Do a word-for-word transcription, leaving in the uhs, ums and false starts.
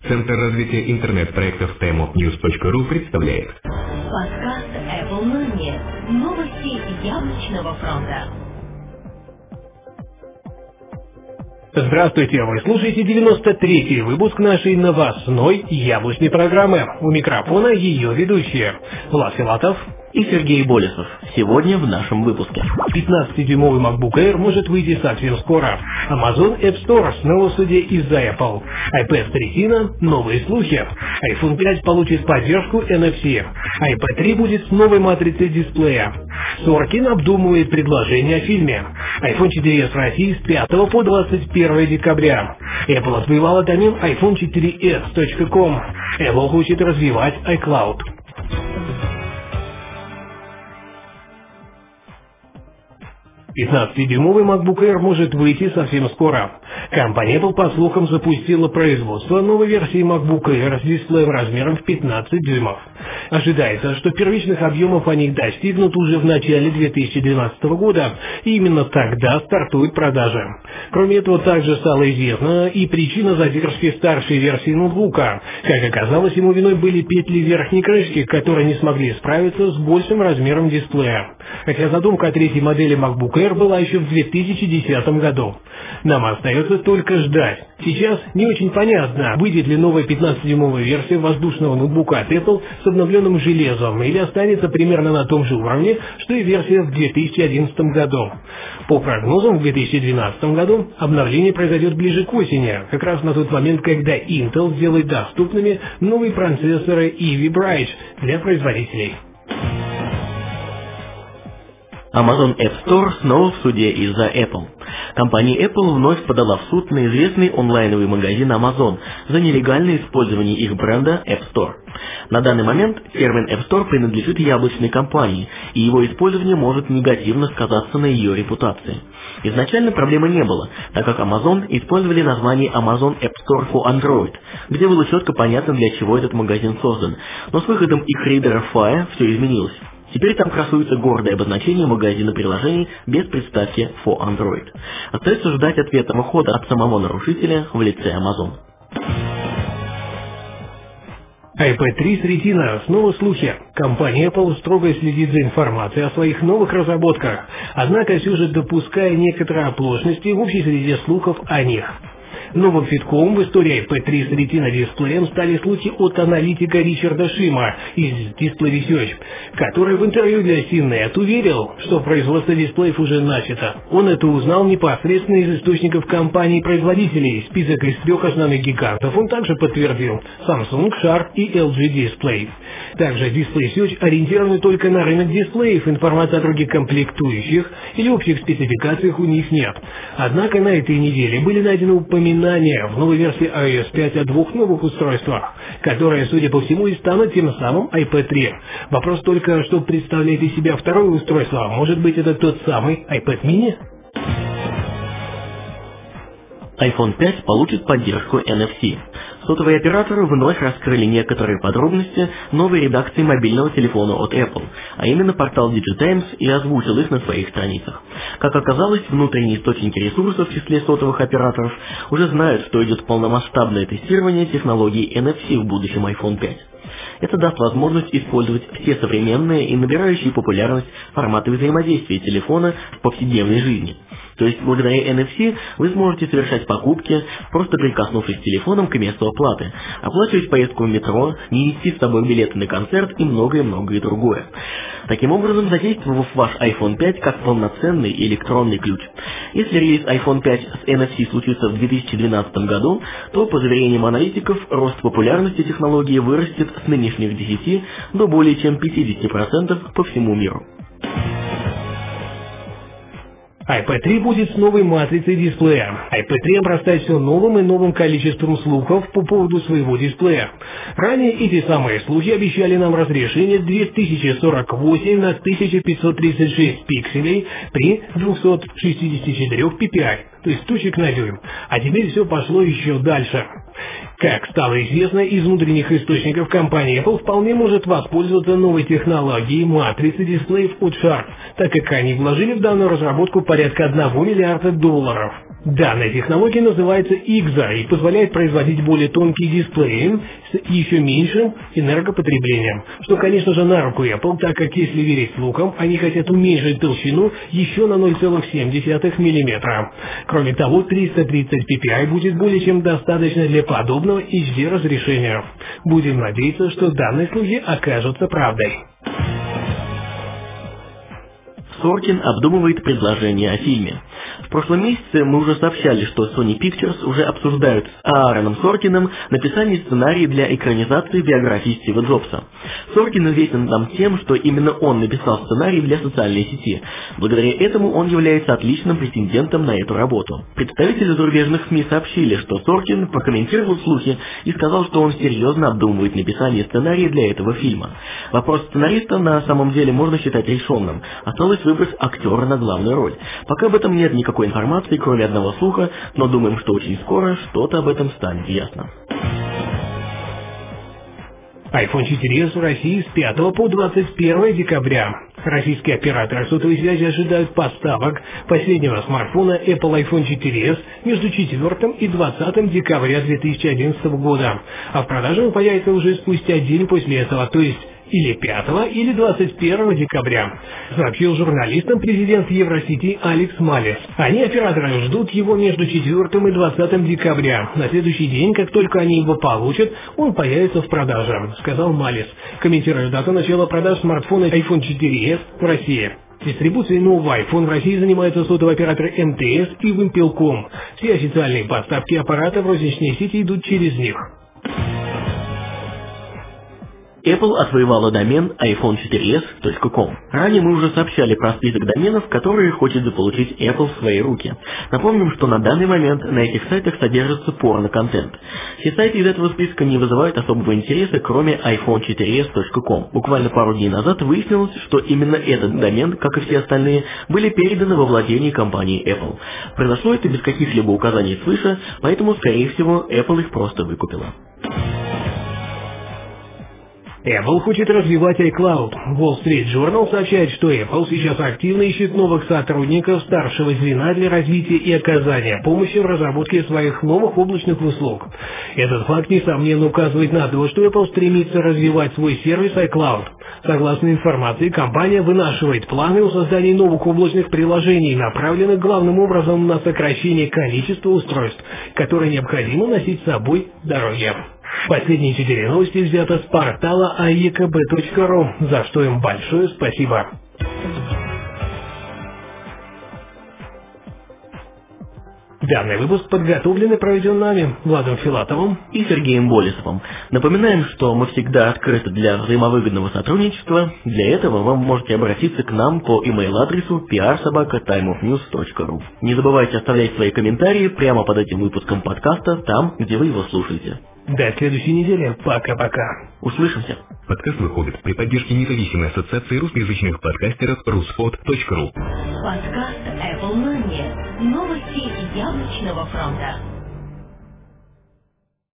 Центр развития интернет-проектов таймопньюз точка ру представляет подкаст Apple Money. Новости яблочного фронта. Здравствуйте, вы слушаете девяносто третий выпуск нашей новостной яблочной программы. У микрофона ее ведущие Влад Филатов и Сергей Болесов. Сегодня в нашем выпуске. пятнадцатидюймовый MacBook Air может выйти совсем скоро. Amazon App Store снова в суде из-за Apple. iPad Retina – новые слухи. iPhone пять получит поддержку эн эф си. iPad три будет с новой матрицей дисплея. Соркин обдумывает предложение о фильме. iPhone четыре эс в России с пятого по двадцать первое декабря. Apple отвоевала домен айфон четыре эс точка ком. Apple хочет развивать iCloud. пятнадцатидюймовый MacBook Air может выйти совсем скоро. Компания Apple, по слухам, запустила производство новой версии MacBook Air с дисплеем размером в пятнадцать дюймов. Ожидается, что первичных объемов они достигнут уже в начале две тысячи двенадцатого года, и именно тогда стартуют продажи. Кроме этого, также стало известно и причина задержки старшей версии ноутбука. Как оказалось, ему виной были петли верхней крышки, которые не смогли справиться с большим размером дисплея. Хотя задумка о третьей модели MacBook Air была еще в две тысячи десятом году. Нам остается только ждать. Сейчас не очень понятно, выйдет ли новая пятнадцатидюймовая версия воздушного ноутбука от Apple с обновленным железом или останется примерно на том же уровне, что и версия в две тысячи одиннадцатом году. По прогнозам, в две тысячи двенадцатом году обновление произойдет ближе к осени, как раз на тот момент, когда Intel сделает доступными новые процессоры Ivy Bridge для производителей. Amazon App Store снова в суде из-за Apple. Компания Apple вновь подала в суд на известный онлайновый магазин Amazon за нелегальное использование их бренда App Store. На данный момент термин App Store принадлежит яблочной компании, и его использование может негативно сказаться на ее репутации. Изначально проблемы не было, так как Amazon использовали название Amazon App Store for Android, где было четко понятно, для чего этот магазин создан, но с выходом их ридера Fire все изменилось. Теперь там красуется гордое обозначение магазина приложений без приставки for Android. Остается ждать ответного хода от самого нарушителя в лице Amazon. iPad три с Retina – снова слухи. Компания Apple строго следит за информацией о своих новых разработках, однако все же допуская некоторые оплошности в общей среде слухов о них. Новым витком в истории iPad три с Retina дисплеем стали слухи от аналитика Ричарда Шима из Display Research, который в интервью для си нет уверил, что производство дисплеев уже начато. Он это узнал непосредственно из источников компаний-производителей. Список из трех основных гигантов он также подтвердил – Samsung, Sharp и эл джи Display. Также Display Research ориентированы только на рынок дисплеев, информации о других комплектующих или общих спецификациях у них нет. Однако на этой неделе были найдены упоминания в новой версии ай о эс пять о двух новых устройствах, которые, судя по всему, и станут тем самым iPad три. Вопрос только, что представляет из себя второе устройство. Может быть, это тот самый iPad mini? айфон пять получит поддержку эн эф си. Сотовые операторы вновь раскрыли некоторые подробности новой редакции мобильного телефона от Apple, а именно портал DigiTimes, и озвучил их на своих страницах. Как оказалось, внутренние источники ресурсов в числе сотовых операторов уже знают, что идет полномасштабное тестирование технологий эн эф си в будущем айфон пять. Это даст возможность использовать все современные и набирающие популярность форматы взаимодействия телефона в повседневной жизни. То есть, благодаря эн эф си вы сможете совершать покупки, просто прикоснувшись телефоном к месту оплаты, оплачивать поездку в метро, не нести с собой билеты на концерт и многое-многое другое. Таким образом, задействовав ваш айфон пять как полноценный электронный ключ. Если релиз айфон пять с эн эф си случится в две тысячи двенадцатом году, то, по заверениям аналитиков, рост популярности технологии вырастет с нынешних десяти до более чем пятидесяти процентов по всему миру. iPad три будет с новой матрицей дисплея. iPad три обрастает все новым и новым количеством слухов по поводу своего дисплея. Ранее эти самые слухи обещали нам разрешение две тысячи сорок восемь на тысяча пятьсот тридцать шесть пикселей при двухстах шестидесяти четырёх пи пи ай, то есть точек на дюйм. А теперь все пошло еще дальше. Как стало известно из внутренних источников, компания Apple вполне может воспользоваться новой технологией матрицы дисплеев от Sharp, так как они вложили в данную разработку порядка одного миллиарда долларов. Данная технология называется ай икс эй и позволяет производить более тонкие дисплеи с еще меньшим энергопотреблением, что, конечно же, на руку Apple, так как, если верить слухам, они хотят уменьшить толщину еще на ноль целых семь десятых миллиметра. Кроме того, триста тридцать пи пи ай будет более чем достаточно для подобного эйч ди разрешения. Будем надеяться, что данные слухи окажутся правдой. Sorkin обдумывает предложение о фильме. В прошлом месяце мы уже сообщали, что Sony Pictures уже обсуждают с Аароном Соркиным написание сценария для экранизации биографии Стива Джобса. Соркин известен нам тем, что именно он написал сценарий для социальной сети. Благодаря этому он является отличным претендентом на эту работу. Представители зарубежных СМИ сообщили, что Соркин прокомментировал слухи и сказал, что он серьезно обдумывает написание сценария для этого фильма. Вопрос сценариста на самом деле можно считать решенным. Осталось выбрать актера на главную роль. Пока об этом нет никакой информации, кроме одного слуха, но думаем, что очень скоро что-то об этом станет ясно. айфон четыре эс в России с пятого по двадцать первое декабря. Российские операторы сотовой связи ожидают поставок последнего смартфона Apple айфон четыре эс между четвёртым и двадцатым декабря две тысячи одиннадцатого года, а в продаже он появится уже спустя день после этого, то есть или пятого, или двадцать первого декабря, сообщил журналистам президент Евросети Алекс Малес. Они, операторы, ждут его между четвёртым и двадцатым декабря. На следующий день, как только они его получат, он появится в продаже, сказал Малес, комментируя дату начала продаж смартфона айфон четыре эс в России. Дистрибуцией нового iPhone в России занимаются сотовые операторы эм тэ эс и Вимпелком. Все официальные поставки аппарата в розничные сети идут через них. Apple отвоевала домен айфон четыре эс точка ком. Ранее мы уже сообщали про список доменов, которые хочет заполучить Apple в свои руки. Напомним, что на данный момент на этих сайтах содержится порно-контент. Все сайты из этого списка не вызывают особого интереса, кроме айфон четыре эс точка ком. Буквально пару дней назад выяснилось, что именно этот домен, как и все остальные, были переданы во владение компании Apple. Произошло это без каких-либо указаний свыше, поэтому, скорее всего, Apple их просто выкупила. Apple хочет развивать iCloud. Wall Street Journal сообщает, что Apple сейчас активно ищет новых сотрудников старшего звена для развития и оказания помощи в разработке своих новых облачных услуг. Этот факт, несомненно, указывает на то, что Apple стремится развивать свой сервис iCloud. Согласно информации, компания вынашивает планы о создании новых облачных приложений, направленных главным образом на сокращение количества устройств, которые необходимо носить с собой в дороге. Последние четыре новости взяты с портала эй и ка бэ точка ру, за что им большое спасибо. Данный выпуск подготовлен и проведен нами, Владом Филатовым и Сергеем Болесовым. Напоминаем, что мы всегда открыты для взаимовыгодного сотрудничества. Для этого вы можете обратиться к нам по email-адресу пи ар собака тайм оф ньюс точка ру. Не забывайте оставлять свои комментарии прямо под этим выпуском подкаста, там, где вы его слушаете. До следующей недели. Пока-пока. Услышимся. Подкаст выходит при поддержке независимой ассоциации русскоязычных подкастеров руспод точка ру. Подкаст Apple Money. Новости яблочного фронта.